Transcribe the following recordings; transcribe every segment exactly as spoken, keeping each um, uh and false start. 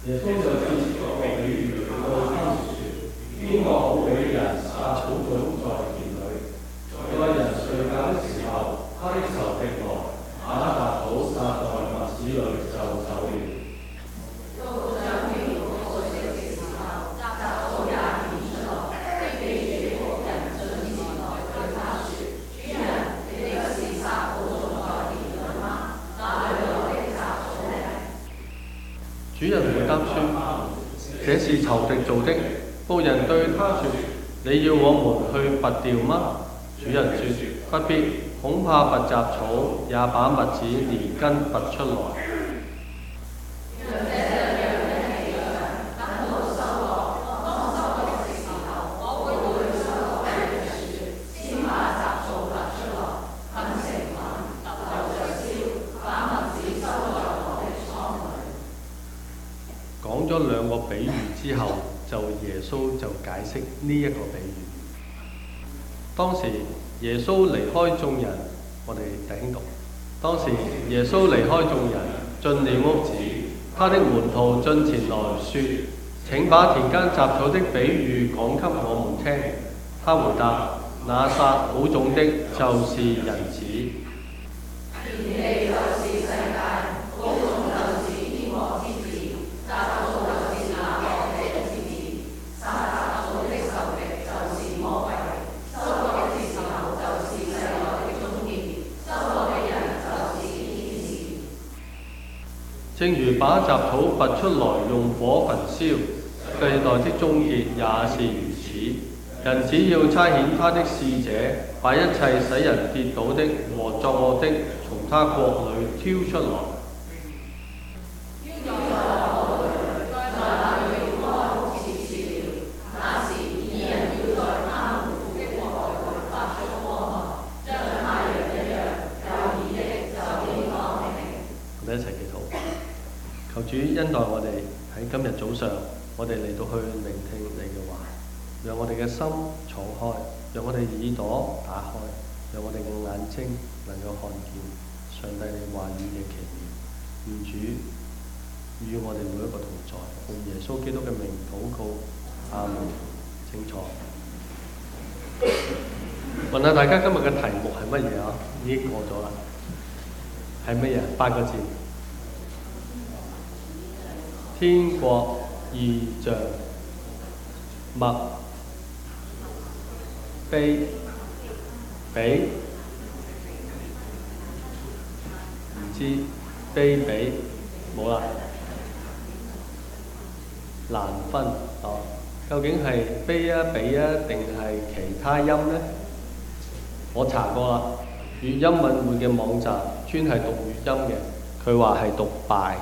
耶穌就照此作個比喻對他們說：邊個好比人撒草種在田裏，在人睡覺的時候，他的仇敵來，把雜草撒在麥子裏就走了。 主人回答說：這是仇敵做的。僕人對他說：你要我們去拔掉嗎？主人說：不必，恐怕拔雜草也把麥子連根拔出來。講咗兩個比喻之後，就耶穌就解釋呢一個比喻。當時耶穌離開眾人，我哋弟兄讀。當時耶穌離開眾人，進了屋子，他的門徒進前來說：請把田間雜草的比喻講給我們聽。他回答：那撒好種的，就是人子。正如把雜草拔出來用火焚燒，世代的終結也是如此。人只要差遣他的使者，把一切使人跌倒的和作惡的，從他國裏挑出來。我哋一齊祈禱。求主恩待我哋喺今日早上，我哋嚟到去聆聽你嘅話，讓我哋嘅心敞開，讓我哋耳朵打開，讓我哋嘅眼睛能夠看見上帝你話語嘅奇妙。願主與我哋每一個同在，奉耶穌基督嘅名禱告，阿門。清楚。問下大家今日嘅題目係乜嘢啊？已經過咗啦，係乜嘢？八個字。天國異象默卑比唔知卑比冇啦，難分哦。究竟係卑啊比啊定係其他音呢？我查過啦，粵音韻會嘅網站專係讀粵音嘅，佢話係讀敗。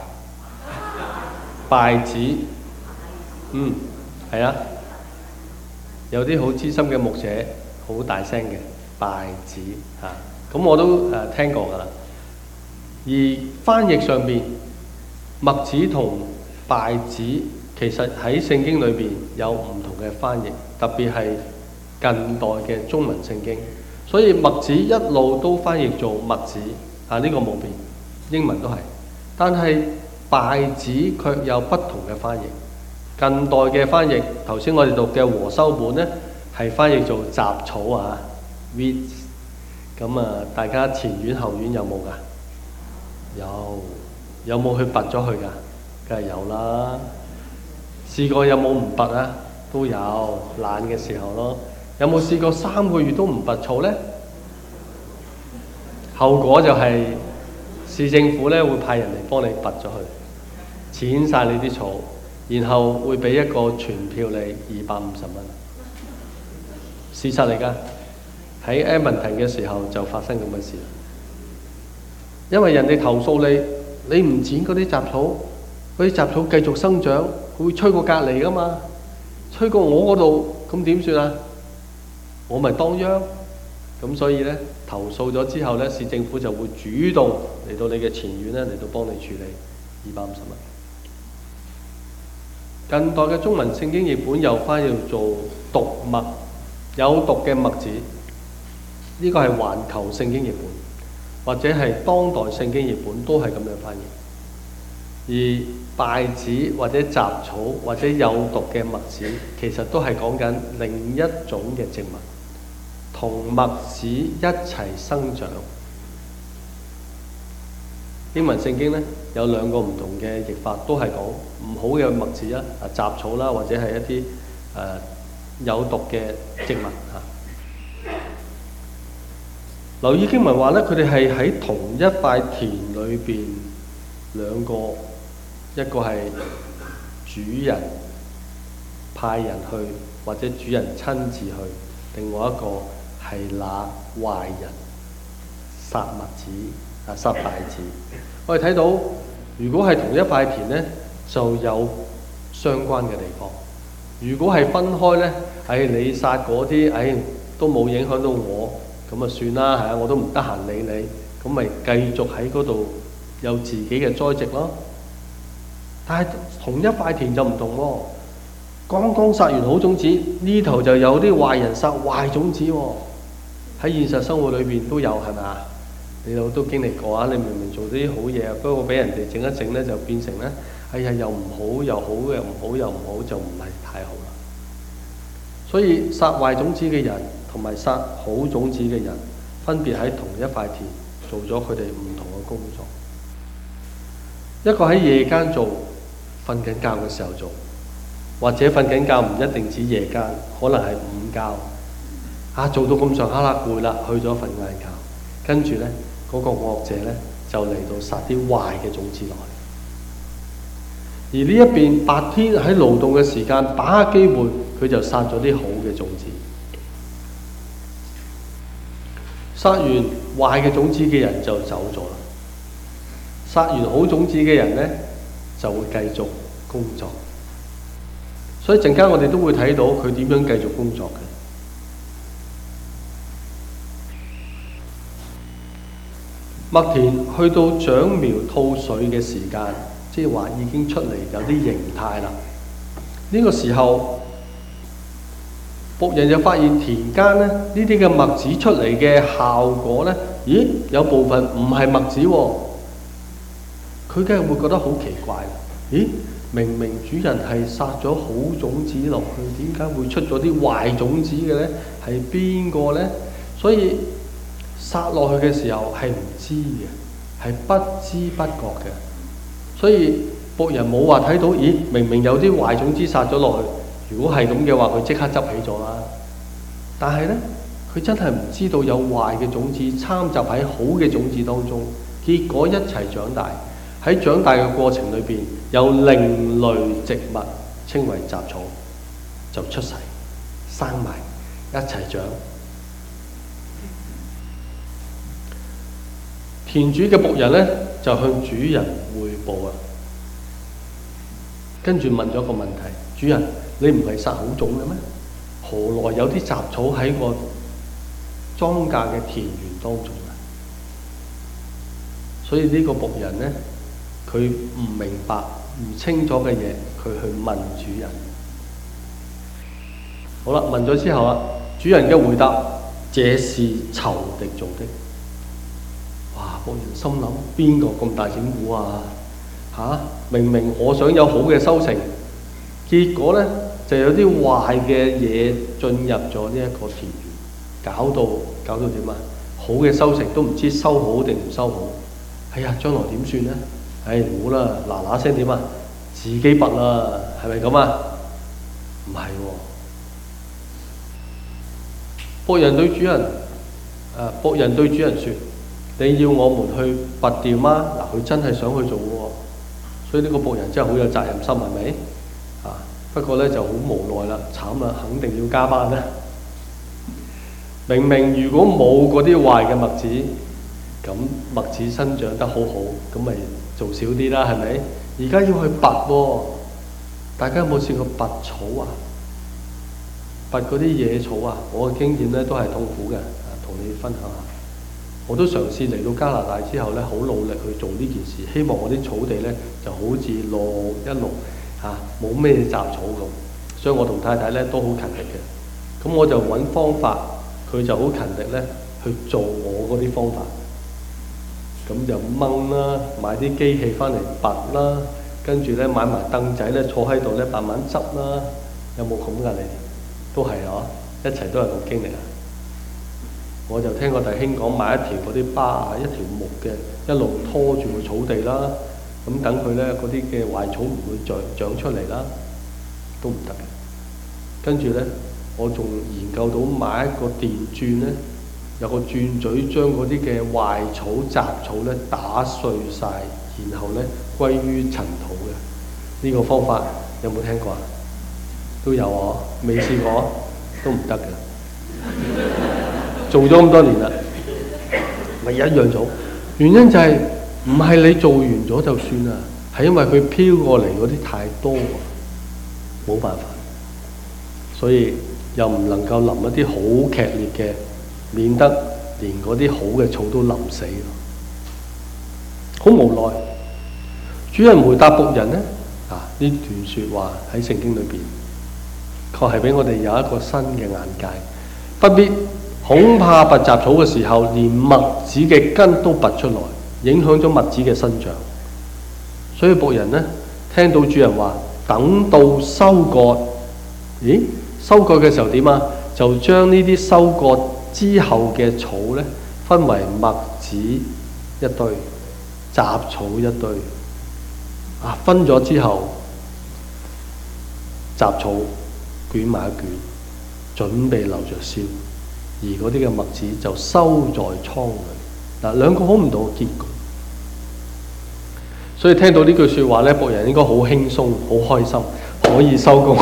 稗子，嗯，係啊，有啲好資深嘅牧者，好大聲嘅稗子嚇，咁、啊、我都誒、呃、聽過㗎啦。而翻譯上邊，麥子同稗子其實喺聖經裏邊有唔同嘅翻譯，特別係近代嘅中文聖經，所以麥子一路都翻譯做麥子啊，呢、這個冇變，英文都係，但係稗子卻有不同嘅翻譯。近代嘅翻譯，頭先我哋讀嘅和修本呢，係翻譯做雜草啊 weeds。咁啊，大家前院後院有冇㗎？有，有冇去拔咗佢㗎？梗係有啦。試過有冇唔拔啊？都有，懶嘅時候咯。有冇試過三個月都唔拔草呢？後果就係、是、市政府咧會派人嚟幫你拔咗佢。剪晒你啲草，然後會俾一個傳票你二百五十蚊，事實嚟㗎。喺 Edmonton 嘅時候就發生咁嘅事，因為人哋投訴你，你唔剪嗰啲雜草，嗰啲雜草繼續生長，會吹過隔離㗎嘛，吹過我嗰度，咁點算啊？我咪當殃。咁所以呢，投訴咗之後呢，市政府就會主動嚟到你嘅前院呢，嚟到幫你處理二百五十蚊。近代嘅中文聖經譯本又翻譯做毒麥，有毒嘅麥子。呢個係環球聖經譯本，或者係當代聖經譯本都係咁樣翻譯。 而稗子或者雜草或者有毒嘅麥子，其實都係講緊另一種嘅植物，同麥子一齊生長。英文聖經咧有兩個唔同嘅譯法，都係講唔好嘅麥子啦、啊雜草啦，或者係一啲誒、呃、有毒嘅植物嚇。留意經文話咧，佢哋係喺同一塊田裏邊，兩個，一個係主人派人去，或者主人親自去；另外一個係那壞人撒麥子啊，撒稗子。我哋睇到，如果係同一塊田呢，就有相關嘅地方；如果係分開呢，唉、哎，你撒嗰啲，唉、哎，都冇影響到我。咁啊算啦，係啊，我都唔得閒理你，咁咪繼續喺嗰度有自己嘅栽植咯。但係同一塊田就唔同喎，剛剛撒完好種子，呢頭就有啲壞人撒壞種子喎。喺現實生活裏邊都有，係咪啊？你都都經歷過啊！你明明做啲好嘢，不過俾人哋整一整咧，就變成咧，哎呀，又唔好，又好，又唔好，又唔好，就唔係太好啦。所以撒壞種子嘅人同埋撒好種子嘅人，分別喺同一塊田做咗佢哋唔同嘅工作。一個喺夜間做，瞓緊覺嘅時候做，或者瞓緊覺唔一定指夜間，可能係午覺。啊，做到咁上下啦，攰啦，去咗瞓晏覺，跟住咧嗰個惡者咧就嚟到撒啲壞嘅種子落去。而呢一邊白天喺勞動嘅時間，把握機會，佢就撒咗啲好嘅種子。撒完壞嘅種子嘅人就走咗啦，撒完好種子嘅人呢，就會繼續工作。所以陣間我哋都會睇到佢點樣繼續工作嘅。麥田去到長苗吐穗嘅時間，即係話已經出嚟有啲形態啦。呢個時候，僕人就發現田間咧呢啲嘅麥子出嚟嘅效果呢，咦，有部分唔係麥子喎。佢梗係會覺得好奇怪，咦？明明主人係撒咗好種子落去，點解會出咗啲壞種子嘅呢？係邊個呢？所以撒落去嘅時候係唔知嘅，係不知不覺嘅。所以僕人冇話睇到，咦？明明有啲壞種子撒咗落去，如果係咁嘅話，佢即刻執起咗啦。但係呢，佢真係唔知道有壞嘅種子參雜喺好嘅種子當中，結果一齊長大。喺長大嘅過程裏邊，有另類植物稱為雜草就出世，生埋一齊長。田主嘅僕人呢，就向主人匯報啊，跟住問咗個問題：主人，你唔係撒好種嘅咩？何來有啲雜草喺個莊稼嘅田園當中啊？所以呢個僕人呢，佢唔明白、唔清楚嘅嘢，佢去問主人。好啦，問咗之後啊，主人嘅回答：這是仇敵做的。哇！僕人心諗：邊個咁大整蠱啊？嚇、啊！明明我想有好嘅收成，結果呢就有啲壞嘅嘢進入咗呢一個田園，搞到搞到點啊？好嘅收成都唔知收好定唔收好。哎呀，將來點算呢？唉，唔好啦，嗱嗱聲點啊？自己拔啦，係咪咁啊？唔係喎，僕人對主人，誒僕人對主人説：你要我們去拔掉嗎？嗱，佢真係想去做喎，所以呢個僕人真係好有責任心，係咪？啊，不過咧就好無奈啦，慘啦，肯定要加班啦。明明如果冇嗰啲壞嘅麥子，咁麥子生長得好好，咁咪做少啲啦，係咪？而家要去拔喎，大家有冇試過拔草啊？拔嗰啲野草啊？我嘅經驗咧都係痛苦嘅，同你分享下。我都嘗試嚟到加拿大之後咧，好努力去做呢件事，希望我啲草地咧就好似綠一綠嚇，冇咩雜草咁。所以我同太太咧都好勤力嘅。咁我就揾方法，佢就好勤力咧去做我嗰啲方法。咁就掹啦，買啲機器翻嚟拔啦， 跟住咧買埋凳仔咧坐喺度咧慢慢執啦。有冇咁㗎？你都係啊，一齊都係咁經歷啊！我就聽過弟兄講買一條嗰啲巴啊，一條木嘅，一路拖住個草地啦，咁等佢咧嗰啲嘅壞草唔會再長出嚟啦，都唔得嘅。跟住咧，我仲研究到買一個電鑽咧，有個鑽嘴將嗰啲嘅壞草雜草咧打碎晒，然後咧歸於塵土嘅。呢、這個方法有冇聽過啊？都有啊，未試過都唔得嘅。做咗咁多年啦，咪一樣做。原因就係唔係你做完咗就算啦，係因為佢飄過嚟嗰啲太多，冇辦法。所以又唔能夠淋一啲好劇烈嘅，免得連嗰啲好嘅草都淋死。好無奈。主人回答僕人呢，啊，呢段説話喺聖經裏邊，確係俾我哋有一個新嘅眼界。不必恐怕拔雜草嘅時候，連麥子嘅根都拔出來，影響咗麥子嘅生長。所以僕人呢，聽到主人話等到收割，咦？收割嘅時候點啊？就將呢啲收割之後嘅草呢，分為麥子一堆，雜草一堆。啊，分咗之後，雜草捲埋一捲，準備留着燒。而嗰啲嘅麥子就收在倉裏。嗱，兩個好唔同嘅結局。所以聽到呢句説話咧，僕人應該好輕鬆、好開心，可以收工，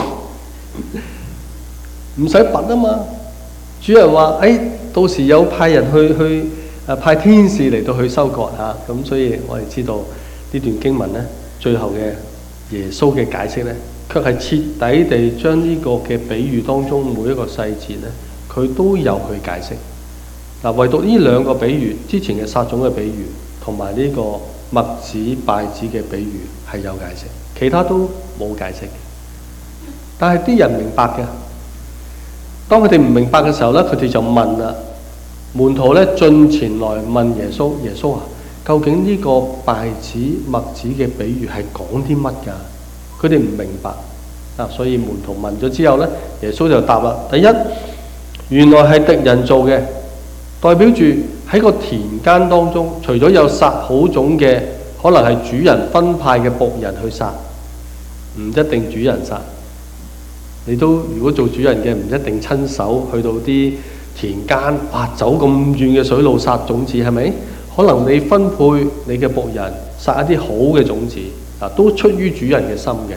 唔使拔啊嘛。主人話：，誒、哎，到時有派人去去誒派天使嚟到去收割嚇。咁、啊、所以我哋知道呢段經文咧，最後嘅耶穌嘅解釋咧，卻係徹底地將呢個嘅比喻當中每一個細節咧，佢都有去解釋。嗱，唯獨呢兩個比喻，之前嘅撒種嘅比喻，同埋呢個麥子稗子嘅比喻係有解釋，其他都冇解釋。但係啲人明白嘅，當佢哋唔明白嘅時候咧，佢哋就問啦，門徒咧進前來問耶穌：耶穌啊，究竟呢個稗子麥子嘅比喻係講啲乜㗎？佢哋唔明白啊，所以門徒問咗之後咧，耶穌就答啦：第一，原來係敵人做嘅，代表住喺個田間當中，除咗有撒好種嘅，可能係主人分派嘅僕人去撒，唔一定主人撒。你都如果做主人嘅，唔一定親手去到啲田間，哇，走咁遠嘅水路撒種子，係咪？可能你分配你嘅僕人撒一啲好嘅種子，嗱，都出於主人嘅心嘅。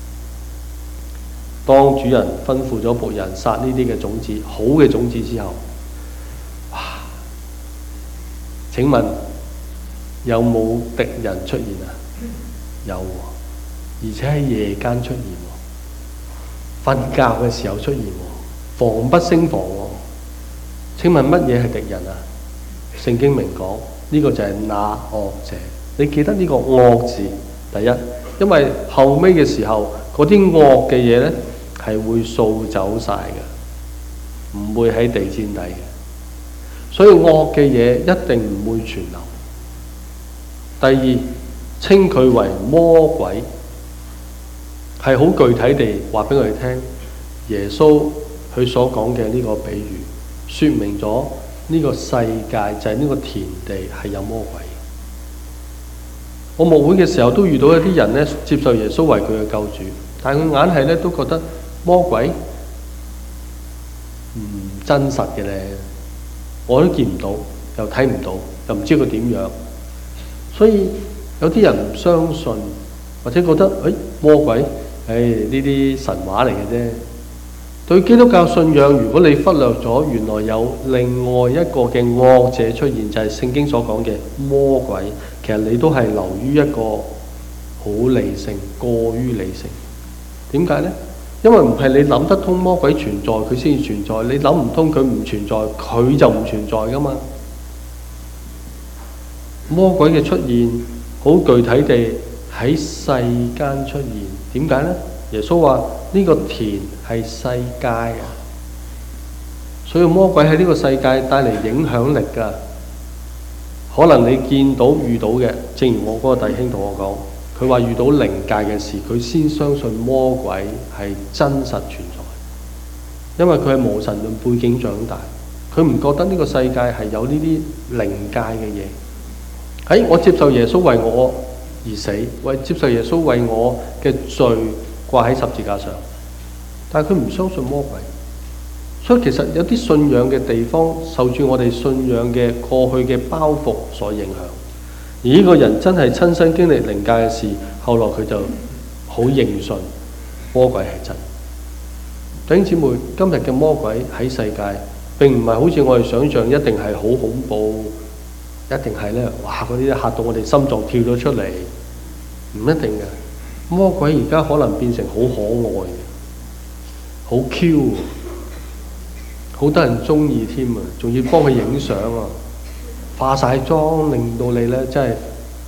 當主人吩咐咗僕人撒呢啲嘅種子，好嘅種子之後，哇！請問有冇敵人出現啊？有喎，而且喺夜間出現喎，瞓覺嘅時候出現喎，防不勝防喎。請問乜嘢係敵人啊？聖經明講呢個就係那惡者。你記得呢個惡字，第一，因為後尾嘅時候嗰啲惡嘅嘢呢，係會掃走晒嘅，唔會喺地氈底嘅，所以惡嘅嘢一定唔會存留。第二，稱佢為魔鬼，係好具體地話俾我哋聽，耶穌佢所講嘅呢個比喻，說明咗呢個世界就係呢個田地係有魔鬼。我牧會嘅時候都遇到一啲人呢，接受耶穌為佢嘅救主，但係佢硬係咧都覺得魔鬼唔真實嘅咧，我都見唔到，又睇唔到，又唔知佢點樣，所以有啲人唔相信，或者覺得誒、哎、魔鬼，誒呢啲神話嚟嘅啫。對基督教信仰，如果你忽略咗原來有另外一個嘅惡者出現，就係、是、聖經所講嘅魔鬼，其實你都係流於一個好理性，過於理性。點解呢？因為唔係你諗得通魔鬼存在佢先至存在，你諗唔通佢唔存在，佢就唔存在噶嘛。魔鬼嘅出現好具體地喺世間出現，點解呢？耶穌話呢個田係世界啊，所以魔鬼喺呢個世界帶嚟影響力噶。可能你見到遇到嘅，正如我嗰個弟兄同我講， 佢話遇到靈界嘅事，佢先相信魔鬼係真實存在。因為佢係無神論背景長大，佢唔覺得呢個世界係有呢啲靈界嘅嘢。喺我接受耶穌為我而死，為接受耶穌為我嘅罪掛喺十字架上，但係佢唔相信魔鬼。所以其實有啲信仰嘅地方受住我哋信仰嘅過去嘅包袱所影響，而呢個人真係親身經歷靈界嘅事，後來佢就好認信魔鬼係真。弟兄姊妹，今日嘅魔鬼喺世界並唔係好似我哋想象一定係好恐怖，一定係咧，哇嗰啲嚇到我哋心臟跳咗出嚟，唔一定嘅。魔鬼而家可能變成好可愛嘅，好 Q， 好多人中意添啊，仲要幫佢影相啊，化晒妝，令到你咧真係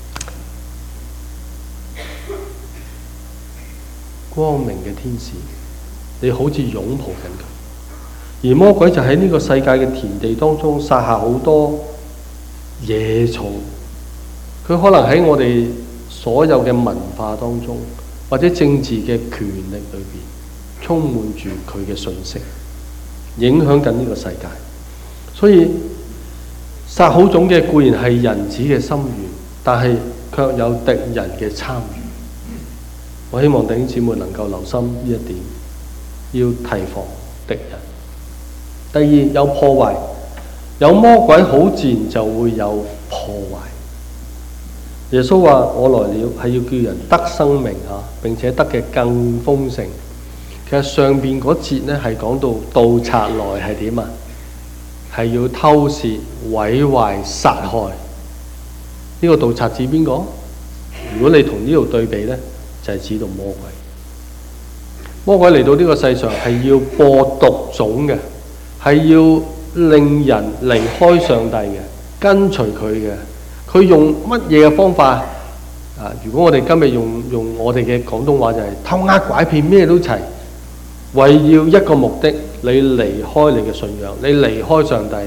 光明嘅天使。你好似擁抱緊佢，而魔鬼就喺呢個世界嘅田地當中撒下好多野草。佢可能喺我哋所有嘅文化當中，或者政治嘅權力裏邊，充滿住佢嘅訊息，影響緊呢個世界。所以撒好種嘅固然係人子嘅心願，但係卻有敵人嘅參與。我希望弟兄姊妹能夠留心呢一點，要提防敵人。第二，有破壞，有魔鬼好自然就會有破壞。耶穌話：我來了係要叫人得生命啊，並且得嘅更豐盛。其實上邊嗰節咧係講到盜賊來係點啊？係要偷竊、毀壞、殺害。呢、這個盜賊指邊個？如果你同呢度對比咧，就係、是、指到魔鬼。魔鬼嚟到呢個世上係要播毒種嘅，係要令人離開上帝嘅，跟隨佢嘅。佢用乜嘢嘅方法啊？如果我哋今日用用我哋嘅廣東話就係偷呃拐騙，咩都齊，為要一個目的，你離開你嘅信仰，你離開上帝。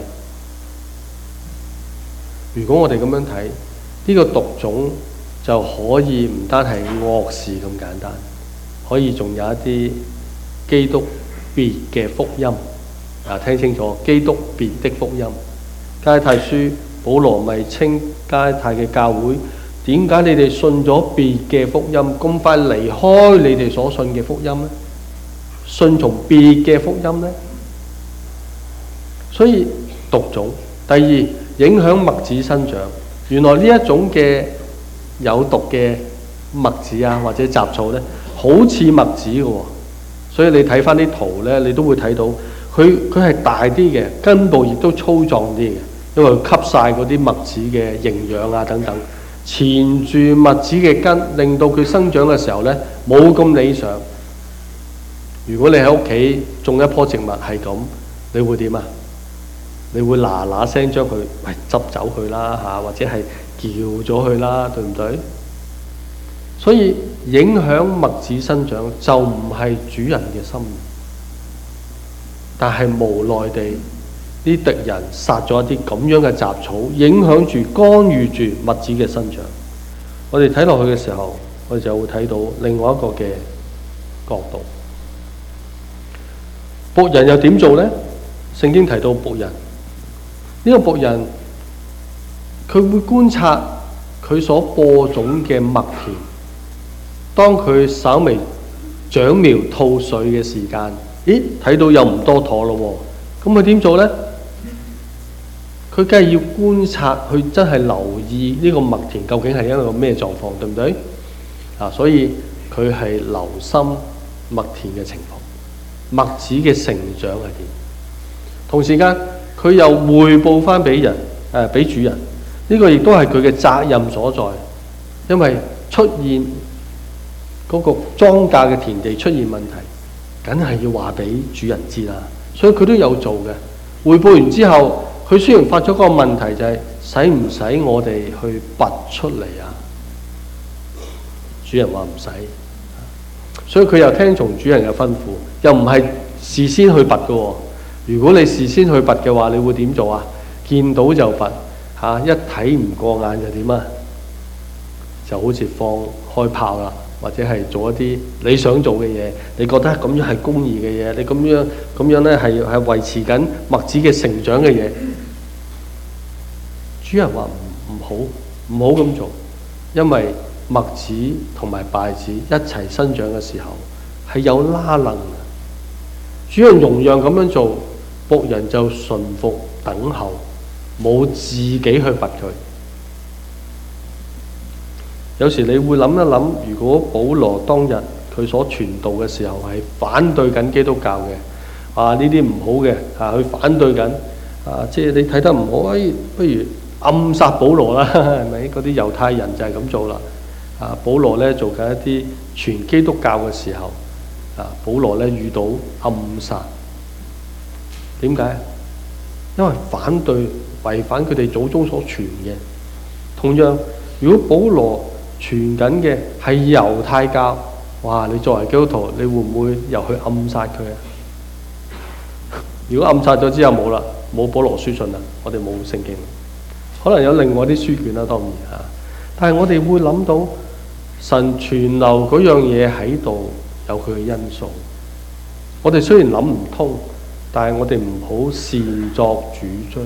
如果我哋咁樣睇，呢個毒種就可以唔單係惡事咁簡單，可以仲有一啲基督別嘅福音。啊，聽清楚，基督別的福音。加拉太書保羅咪稱加拉太嘅教會，點解你哋信咗別嘅福音，咁快離開你哋所信嘅福音呢？信從別嘅福音呢？所以毒種。第二，影響麥子生長。原來呢一種嘅有毒嘅麥子啊，或者雜草呢，好似麥子嘅喎。所以你睇翻啲圖呢，你都會睇到佢佢係大啲嘅，根部亦都粗壯啲嘅，因為佢吸晒嗰啲麥子嘅營養啊等等，纏住麥子嘅根，令到佢生長嘅時候呢冇咁理想。如果你喺屋企種一棵植物係咁，你會點啊？你會嗱嗱聲將佢喂執走佢啦嚇，或者係撬咗佢啦，對唔對？所以影響麥子生長就唔係主人嘅心意，但係無奈地啲敵人殺咗一啲咁樣嘅雜草，影響住干預住麥子嘅生長。我哋睇落去嘅時候，我哋就會睇到另外一個嘅角度。僕人又點做呢？聖經提到僕人，呢、這個僕人佢會觀察佢所播種嘅麥田，當佢稍微長苗吐穗嘅時間，咦，睇到又唔多妥咯喎，咁佢點做呢？佢梗係要觀察，佢真係留意呢個麥田究竟係一個咩狀況，對唔對？啊，所以佢係留心麥田嘅情況。麥子嘅成長係點？同時間佢又匯報翻俾人，誒俾主人。呢、這個亦都係佢嘅責任所在，因為出現嗰個莊稼嘅田地出現問題，梗係要話俾主人知啦。所以佢都有做嘅。匯報完之後，佢雖然發咗個問題，就係使唔使我哋去拔出嚟啊？主人話唔使。所以佢又聽從主人嘅吩咐，又唔係事先去拔嘅喎。如果你事先去拔嘅話，你會點做啊？見到就拔嚇、啊，一睇唔過眼就點啊？就好似放開炮啦，或者係做一啲你想做嘅嘢，你覺得咁樣係公義嘅嘢，你咁樣咁樣咧係係維持緊麥子嘅成長嘅嘢。主人話唔唔好唔好咁做，因為麥子同埋稗子一齊生長嘅時候係有拉楞嘅。主人容讓咁樣做，僕人就順服等候，冇自己去拔佢。有時你會諗一諗，如果保羅當日佢所傳道嘅時候係反對緊基督教嘅，啊呢啲唔好嘅，啊佢反對緊，啊即係你睇得唔好，哎不如暗殺保羅啦，係咪？嗰啲猶太人就係咁做啦。啊保羅咧做緊一啲傳基督教嘅時候，啊保羅咧遇到暗殺，點解？因為反對違反佢哋祖宗所傳嘅。同樣，如果保羅傳緊嘅係猶太教，哇！你作為基督徒，你會唔會又去暗殺佢啊？如果暗殺咗之後冇啦，冇保羅書信啦，我哋冇聖經，可能有另外啲書卷啦，當然嚇。但係我哋會諗到神存留嗰樣嘢喺度，有佢嘅因素。我哋雖然諗唔通，但係我哋唔好擅作主張。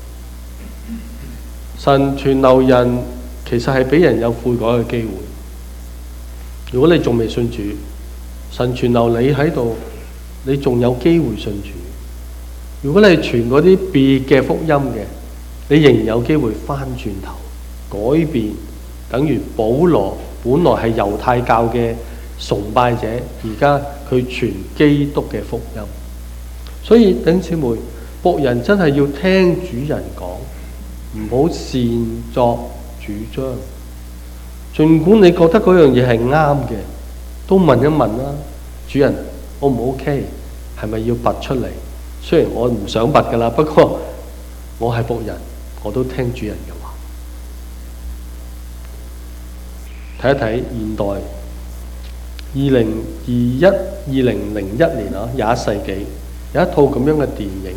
神存留人，其實係俾人有悔改嘅機會。如果你仲未信主，神存留你喺度，你仲有機會信主。如果你係傳嗰啲別嘅福音嘅，你仍然有機會翻轉頭改變。等於保羅本來係猶太教嘅崇拜者，而家佢傳基督嘅福音。所以弟兄姊妹，僕人真係要聽主人講，唔好擅作主張。儘管你覺得嗰樣嘢係啱嘅，都問一問啦。主人 O 唔 OK？ 係咪要拔出嚟？雖然我唔想拔噶啦，不過我係僕人，我都聽主人嘅話。睇一睇現代二零二一、二零零一年啊，廿一世紀有一套咁樣嘅電影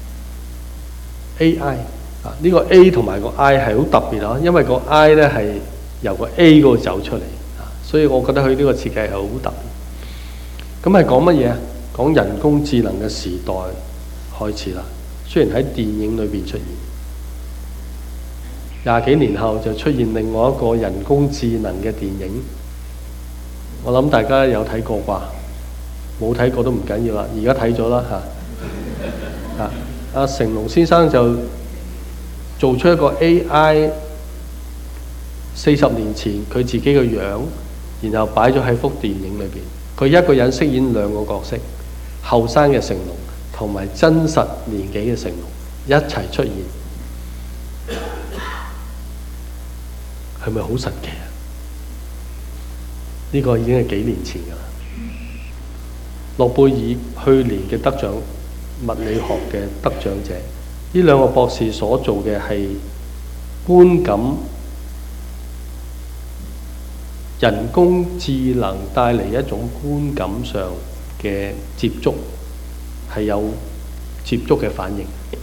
A I 啊，呢個 A 同埋個 I 係好特別啊，因為個 I 咧係由個 A 嗰度走出嚟啊，所以我覺得佢呢個設計係好特別。咁係講乜嘢啊？講人工智能嘅時代開始啦。雖然喺電影裏邊出現，廿幾年後就出現另外一個人工智能嘅電影。我諗大家有睇過啩？冇睇過都唔緊要啦，而家睇咗啦嚇。啊，阿成龍先生就做出一個 A I。四十年前佢自己嘅樣，然後擺咗喺幅電影裏邊。佢一個人飾演兩個角色，後生嘅成龍同埋真實年紀嘅成龍一齊出現，係咪好神奇啊？呢個已經係幾年前㗎啦。諾貝爾去年嘅得獎物理學嘅得獎者，呢兩個博士所做嘅係觀感。人工智能帶嚟一種觀感上嘅接觸，係有接觸嘅反應。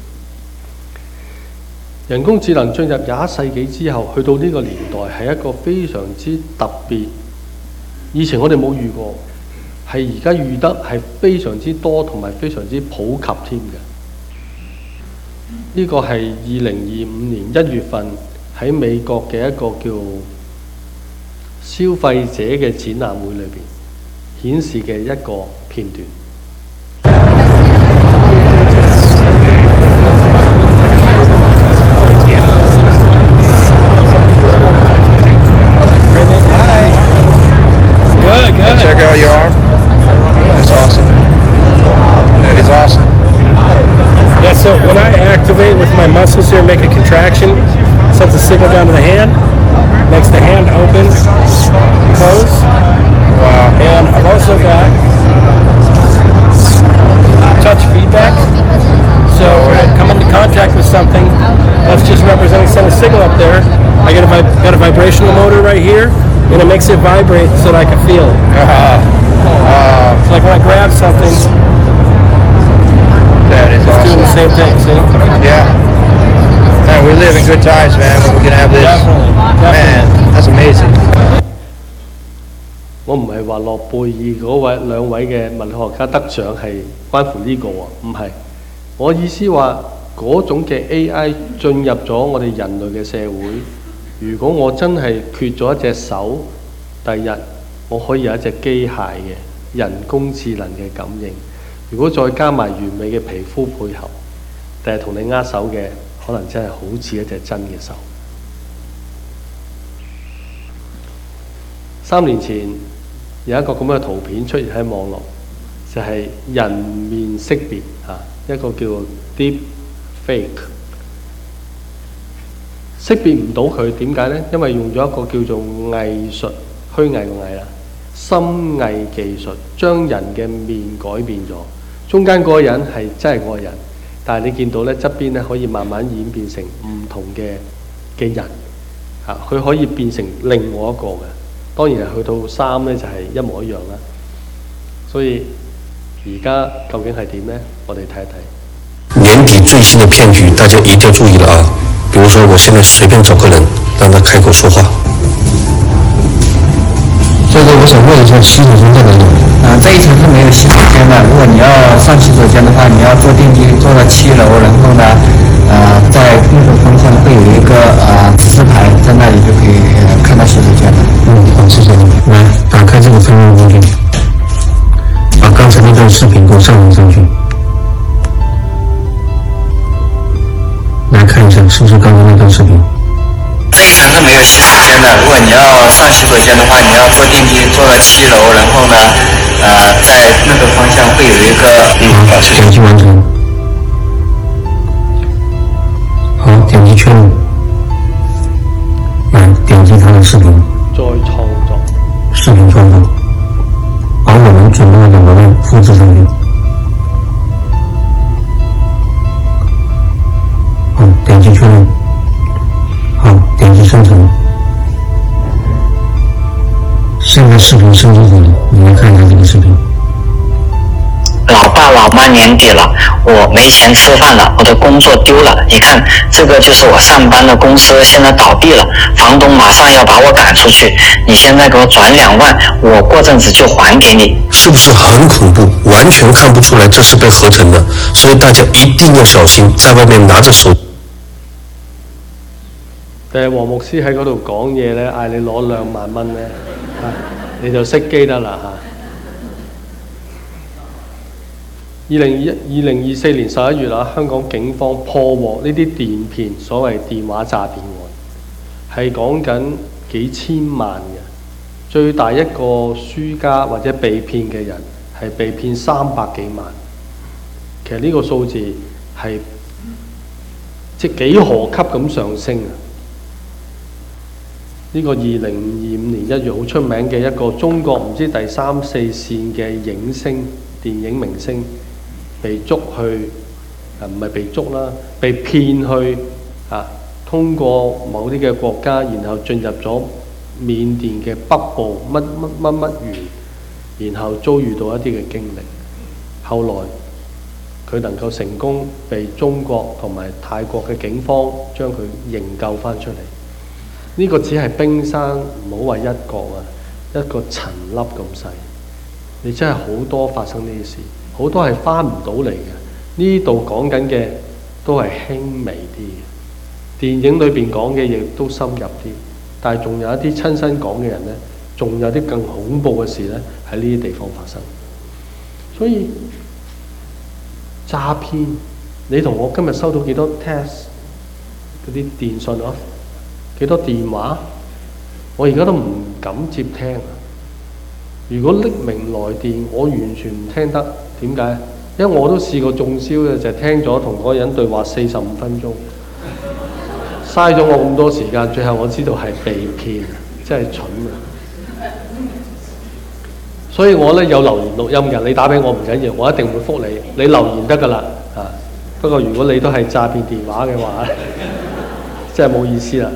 人工智能進入廿一世紀之後，去到呢個年代係一個非常之特別，以前我哋冇遇過，係而家遇得係非常之多同埋非常之普及添嘅。呢個係二零二五年一月份喺美國嘅一個叫消費者嘅展覽會裏邊顯示嘅一個片段。 Good, good. Check out your arm. That's awesome. That is awesome. Yeah, so when I activate with my muscles here, make a contraction, sends a signal down to the hand, makes the hand open, close. Wow. And I've also got touch feedback. So when I come into contact with something, that's just representing send a signal up there. I get a, vib- got a vibrational motor right here, and it makes it vibrate so that I can feel it. Uh, uh, It's like when I grab something, that is it's awesome. doing the same thing, see? Yeah. Man, we live in good times, man, when we can have this. Definitely. Definitely. Man, that's amazing. 我唔係話諾貝爾嗰位兩位嘅物理學家得獎係關乎呢個喎，唔係。我意思話嗰種嘅 A I 進入咗我哋人類嘅社會，如果我真係缺咗一隻手，第日我可以有一隻機械嘅人工智能嘅感應。如果再加埋完美嘅皮膚配合，第日同你握手嘅可能真係好似一隻真嘅手。三年前有一個咁嘅圖片出現喺網絡，就係、是、人面識別啊，一個叫 Deep Fake。識別唔到佢，點解呢？因為用咗一個叫做偽術，虛偽個偽啦，深偽技術，將人嘅面改變咗。中間嗰個人係真係嗰個人，但係你見到呢側邊呢可以慢慢演變成唔同嘅嘅人，啊，佢可以變成另外一個嘅。當然係去到三呢就係、是、一模一樣啦。所以而家究竟係點呢？我哋睇一睇。 年底最新的騙局，大家一定要注意了啊！比如說，我現在隨便找個人，讓他開口說話。 所以說，我想問一下，洗手間在哪裡？ 啊，這一層是沒有洗手間的。如果你要上洗手間的話，你要坐電梯坐到七樓，然後呢，呃，在那個方向會有一個呃指示牌，在那裡就可以、呃、看到洗手間了。 嗯，好，謝謝你。來，打開這個分錄工具，把剛才那段視頻給我上傳上去。來看一下，是不是剛剛那段視頻？ 這一層是沒有洗手間的。如果你要上洗手間的話，你要坐電梯坐到七樓，然後呢，呃，在那個方向會有一個嗯， 好，點擊完成。好，點擊確認。來，點擊他的視頻。 再創作。 視頻創作。把我們準備的文案複製上去。好，點擊確認。好，點擊生成。現在視頻生成好了，你來看一下這個視頻。 老爸老媽年底了，我沒錢吃飯了，我的工作丟了。你看，這個就是我上班的公司現在倒閉了，房東馬上要把我趕出去。你現在給我轉兩萬，我過陣子就還給你。 是不是很恐怖？完全看不出來這是被合成的，所以大家一定要小心，在外面拿着手。 誒，黃牧師喺嗰度講嘢咧，嗌你攞兩萬蚊咧，啊，你就熄機得啦嚇。二零一二零二四年十一月啦，香港警方破獲呢啲電騙，所謂電話詐騙案，係講緊幾千萬嘅。最大一個輸家或者被騙嘅人係被騙三百幾萬。其實呢個數字係即幾何級咁上升啊！呢個二零二五年一月好出名嘅一個中國唔知第三四線嘅影星、電影明星被捉去，啊唔係被捉啦，被騙去啊，通過某啲嘅國家，然後進入咗緬甸嘅北部乜乜乜乜縣，然後遭遇到一啲嘅經歷，後來佢能夠成功被中國同埋泰國嘅警方將佢營救翻出嚟。呢個只係冰山，唔好話一個啊，一個塵粒咁細。你真係好多發生呢啲事，好多係翻唔到嚟嘅。呢度講緊嘅都係輕微啲嘅，電影裏邊講嘅嘢都深入啲，但係仲有一啲親身講嘅人呢，仲有啲更恐怖嘅事呢喺呢啲地方發生。所以詐騙，你同我今日收到幾多 test 嗰啲電信啊？幾多電話？我而家都唔敢接聽。如果匿名來電，我完全唔聽得。點解？因為我都試過中招嘅，就係、聽咗同嗰個人對話四十五分鐘，嘥咗我咁多時間。最後我知道係被騙，真係蠢啊！所以我咧有留言錄音嘅，你打俾我唔緊要，我一定會覆你。你留言得㗎啦，啊！不過如果你都係詐騙電話嘅話，真係冇意思啦。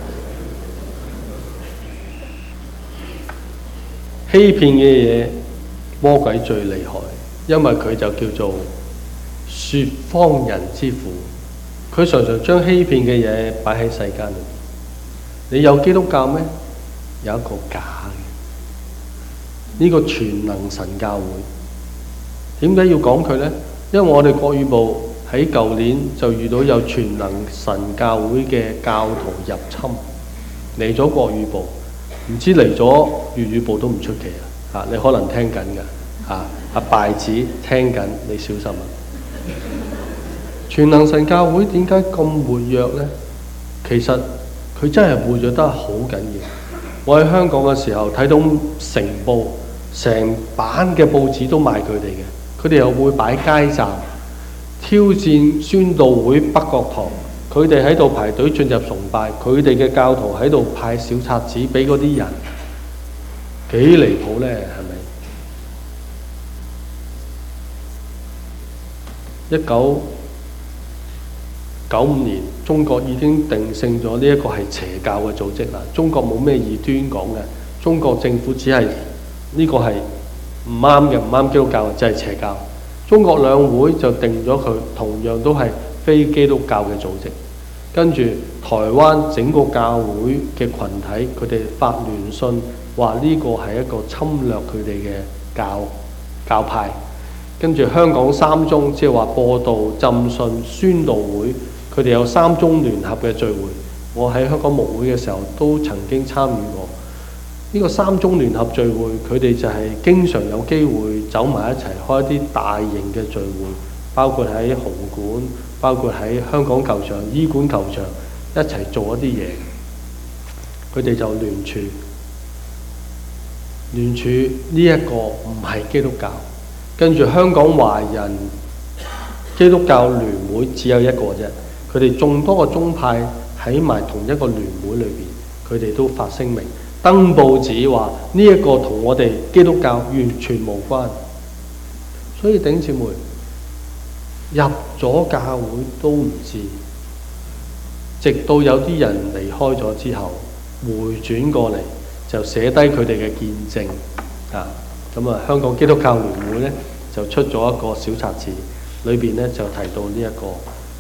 欺騙嘅嘢，魔鬼最厲害，因為佢就叫做説謊人之父。佢常常將欺騙嘅嘢擺喺世間裏面。你有基督教咩？有一個假嘅。 呢個全能神教會。點解要講佢呢？因為我哋國語部喺舊年就遇到有全能神教會嘅教徒入侵，嚟咗國語部，唔知嚟咗粵語部都唔出奇啊！啊，你可能聽緊㗎，啊，阿拜子聽緊，你小心啊！全能神教會點解咁活躍呢？其實佢真係活躍得好緊要。我喺香港嘅時候睇到成報成版嘅報紙都賣佢哋嘅，佢哋又會擺街站挑戰宣道會北角堂，佢哋喺度排隊進入崇拜，佢哋嘅教徒喺度派小冊子俾嗰啲人，幾離譜呢？係咪？一九九五年，中國已經定性咗呢一個係邪教嘅組織啦。中國冇咩異端講嘅，中國政府只係呢個係唔啱嘅，唔啱基督教就係邪教。中國兩會就定咗佢，同樣都係非基督教嘅組織。跟住台灣整個教會嘅群體，佢哋發聯信話呢個係一個侵略佢哋嘅教教派。跟住香港三宗，即係話播道、浸信、宣道會，佢哋有三宗聯合嘅聚會。我喺香港牧會嘅時候都曾經參與過呢個三宗聯合聚會，佢哋就係經常有機會走埋一齊開一啲大型嘅聚會，包括喺紅館，包括喺香港球場、醫館球場一齊做一啲嘢。佢哋就聯署，聯署呢一個唔係基督教。跟住香港華人基督教聯會只有一個啫，佢哋眾多個宗派喺埋同一個聯會裏邊，佢哋都發聲明登報紙話呢一個同我哋基督教完全無關。所以弟兄姊妹入咗教會都唔知，直到有啲人離開咗之後回轉過嚟，就寫低佢哋嘅見證啊。咁啊，香港基督教聯會咧就出咗一個小冊子，裏邊咧就提到呢一個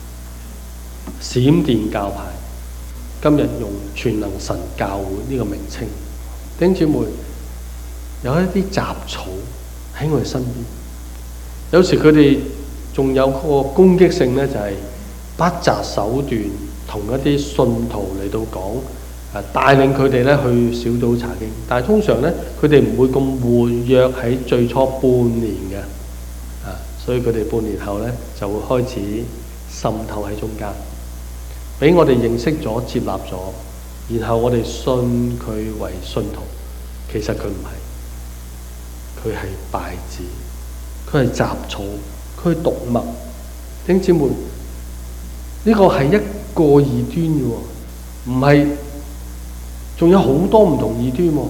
閃電教派，今日用全能神教會呢個名稱。弟兄姊妹，有一啲雜草喺我哋身邊，有時佢哋仲有個攻擊性咧，就係不擇手段同一啲信徒嚟到講。啊！帶領佢哋咧去小組查經，但係通常咧佢哋唔會咁活躍喺最初半年嘅，啊，所以佢哋半年後咧就會開始滲透喺中間，俾我哋認識咗、接納咗，然後我哋信佢為信徒，其實佢唔係，佢係稗子，佢係雜草，佢係毒物。弟兄姊妹，呢個係一個異端嘅喎，唔係。仲有好多唔同異端喎，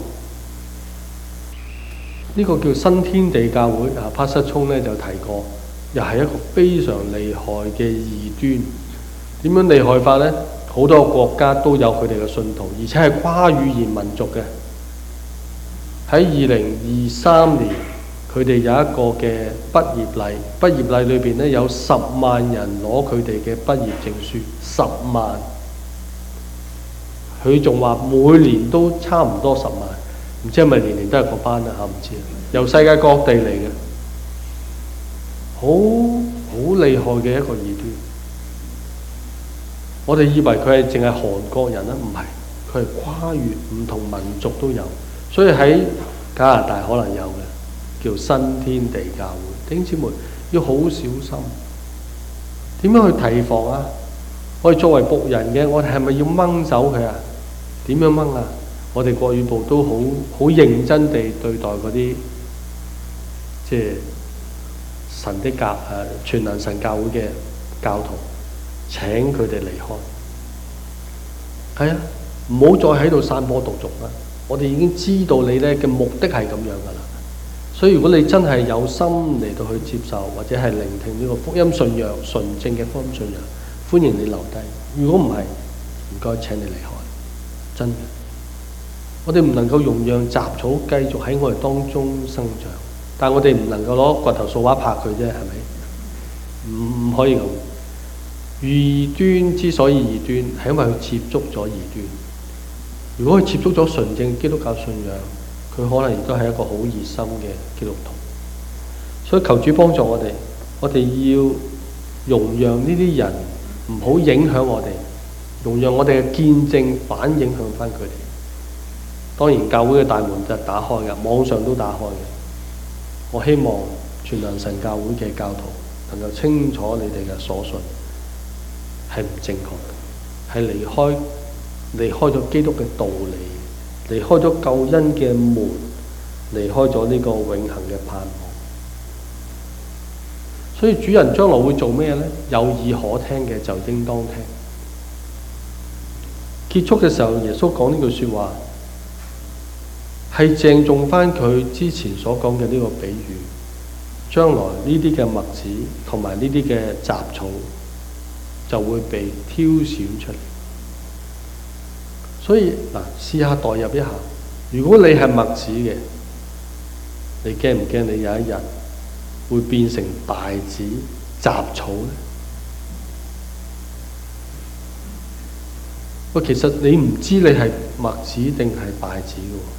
呢個叫新天地教會啊，帕失聰咧就提過，又係一個非常厲害嘅異端。點樣厲害法呢？好多國家都有佢哋嘅信徒，而且係跨語言民族嘅。喺二零二三年，佢哋有一個嘅畢業禮，畢業禮裏邊咧有十萬人攞佢哋嘅畢業證書，十萬。佢仲話每年都差唔多十萬，唔知係咪年年都係個班啊？嚇，唔知啊！由世界各地嚟嘅，好好厲害嘅一個異端。我哋以為佢係淨係韓國人啦，唔係，佢係跨越唔同民族都有，所以喺加拿大可能有嘅，叫新天地教會。弟兄姊妹要好小心，點樣去提防啊？我哋作為僕人嘅，我哋係咪要掹走佢啊？點樣掹啊？我哋國語部都好好認真地對待嗰啲即係神的教誒全能神教會嘅教徒，請佢哋離開。係啊，唔好再喺度散播毒俗啦！我哋已經知道你咧嘅目的係咁樣噶啦，所以如果你真係有心嚟到去接受或者係聆聽呢個福音信仰、純正嘅福音信仰，歡迎你留低。如果唔係，唔該請你離開。真嘅，我哋唔能夠容讓雜草繼續喺我哋當中生長，但係我哋唔能夠攞掘頭掃把拍佢啫，係咪？唔唔可以咁。異端之所以異端，係因為佢接觸咗異端。如果佢接觸咗純正基督教信仰， 佢可能亦都係一個好熱心嘅基督徒。所以求主幫助我哋，我哋要容讓呢啲人唔好影響我哋，容讓我哋嘅見證反影響翻佢哋。當然教會嘅大門就打開嘅，網上都打開嘅。我希望全能神教會嘅教徒能夠清楚你哋嘅所信係唔正確嘅，係離開離開咗基督嘅道理，離開咗救恩嘅門，離開咗呢個永恆嘅盼望。所以主人將來會做咩呢？有耳可聽嘅就應當聽。結束嘅時候，耶穌講呢句說話，係鄭重翻佢之前所講嘅呢個比喻。將來呢啲嘅麥子同埋呢啲嘅雜草就會被挑選出嚟。所以嗱，試下代入一下，如果你係麥子嘅，你驚唔驚你有一日會變成稗子、雜草呢？喂，其實你唔知你係麥子定係稗子嘅喎，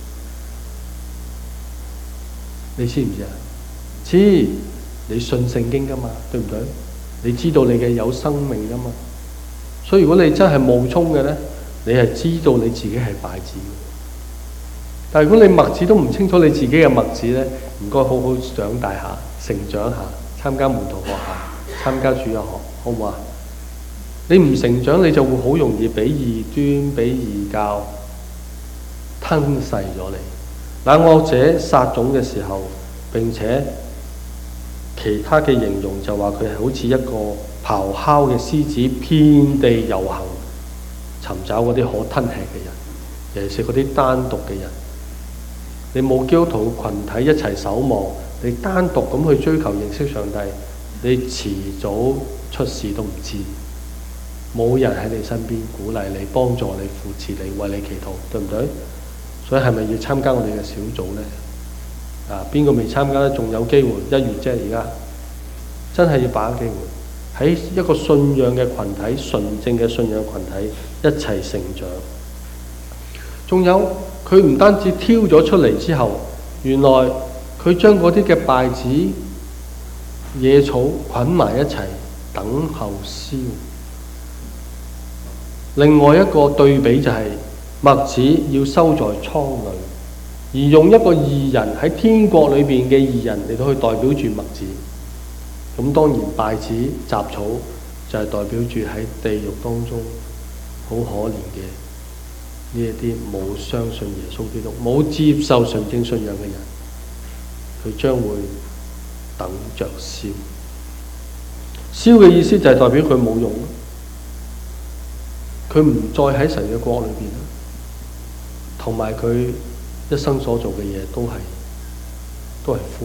你知唔知啊？知，你信聖經噶嘛，對唔對？你知道你嘅有生命噶嘛，所以如果你真係冒充嘅呢，你係知道你自己係稗子。但係如果你麥子都唔清楚你自己嘅麥子呢，唔該好好長大下、成長下，參加門徒學校、參加主日學，好唔好啊？你唔成長，你就會好容易俾異端、俾異教吞噬咗你。那惡者撒種嘅時候，並且其他嘅形容就話佢係好似一個咆哮嘅獅子，遍地遊行，尋找嗰啲可吞吃嘅人，尤其是嗰啲單獨嘅人。你冇基督徒群體一齊守望，你單獨咁去追求認識上帝，你遲早出事都唔知。冇人喺你身邊鼓勵你、幫助你、扶持你、為你祈禱，對唔對？所以係咪要參加我哋嘅小組呢？啊，邊個未參加呢？仲有機會，一月啫，而家真係要把握機會，喺一個信仰嘅群體、純正嘅信仰群體一齊成長。仲有佢唔單止挑咗出嚟之後，原來佢將嗰啲嘅稗子、野草捆埋一齊，等候燒。另外一個對比就係、是、麥子要收在倉裏，而用一個義人喺天國裏邊嘅義人嚟到去代表住麥子。咁當然稗子、雜草就係代表住喺地獄當中好可憐嘅呢一啲冇相信耶穌基督、冇接受純正信仰嘅人，佢將會等着燒。燒嘅意思就係代表佢冇用，佢唔再喺神嘅國裏邊，同埋佢一生所做嘅嘢都係都係灰。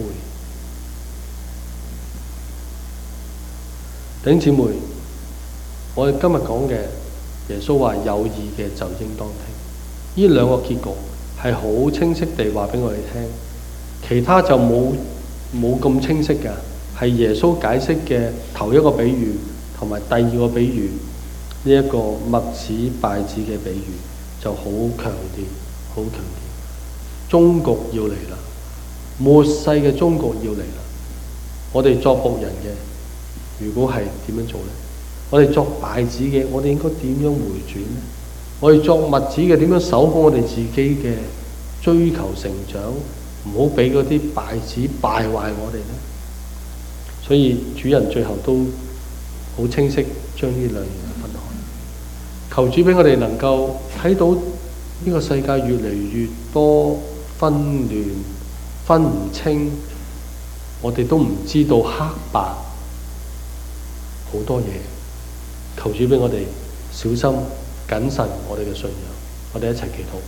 弟兄姊妹，我哋今日講嘅耶穌話有義嘅就應當聽，呢兩個結局係好清晰地話俾我哋聽，其他就冇冇咁清晰㗎，係耶穌解釋嘅頭一個比喻同埋第二個比喻，呢、這、一個麥子稗子嘅比喻就好強烈，好強烈，終局要嚟啦，末世嘅終局要嚟啦。我哋作僕人嘅，如果係點樣做呢？我哋作稗子嘅，我哋應該點樣回轉呢？我哋作麥子嘅，點樣守好我哋自己嘅追求成長，唔好俾嗰啲稗子敗壞我哋呢？所以主人最後都好清晰將呢兩樣分開。求主俾我哋能夠睇到呢個世界越嚟越多紛亂，分唔清，我哋都唔知道黑白好多嘢。求主俾我哋小心謹慎我哋嘅信仰，我哋一齊祈禱。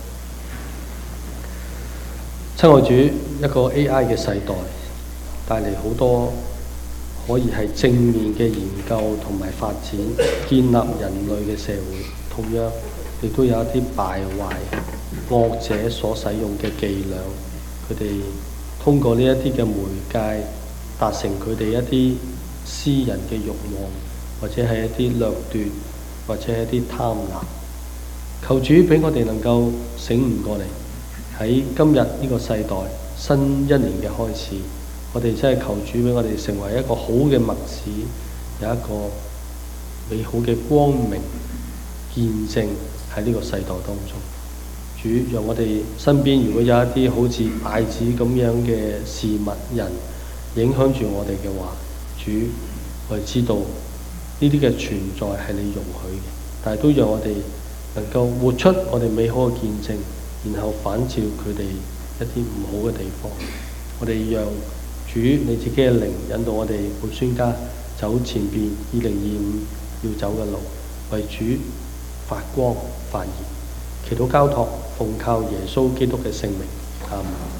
親愛主，一個 A I 嘅世代帶嚟好多可以係正面嘅研究同埋發展，建立人類嘅社會。同樣亦都有一啲敗壞惡者所使用嘅伎倆，佢哋通過呢一啲嘅媒介達成佢哋一啲私人嘅慾望，或者係一啲掠奪，或者係一啲貪婪。求主俾我哋能夠醒悟過嚟， 喺今日呢個世代新一年嘅開始，我哋真係求主俾我哋成為一個好嘅麥子，有一個美好嘅光明見證喺呢個世代當中。主，讓我哋身邊如果有一啲好似稗子咁樣嘅事物人影響住我哋嘅話，主，我哋知道呢啲嘅存在係你容許嘅，但係都讓我哋能夠活出我哋美好嘅見證，然後反照佢哋一啲唔好嘅地方。我哋讓主你自己嘅靈引導我哋每宣家走前邊二零二五要走嘅路，為主發光發熱。祈禱交託，奉靠耶穌基督嘅聖名，阿們。